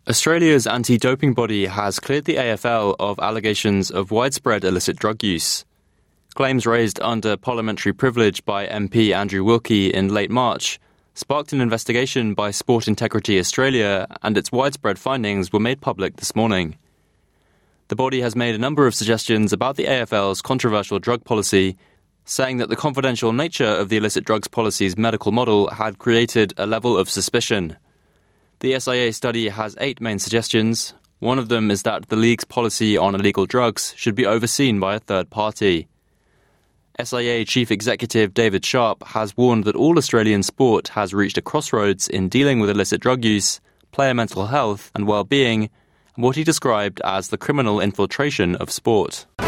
Australia's anti-doping body has cleared the AFL of allegations of widespread illicit drug use. Claims raised under parliamentary privilege by MP Andrew Wilkie in late March sparked an investigation by Sport Integrity Australia, and its widespread findings were made public this morning. The body has made a number of suggestions about the AFL's controversial drug policy, saying that the confidential nature of the illicit drugs policy's medical model had created a level of suspicion. The SIA study has 8 main suggestions. One of them is that the league's policy on illegal drugs should be overseen by a third party. SIA Chief Executive David Sharp has warned that all Australian sport has reached a crossroads in dealing with illicit drug use, player mental health and well-being, and what he described as the criminal infiltration of sport.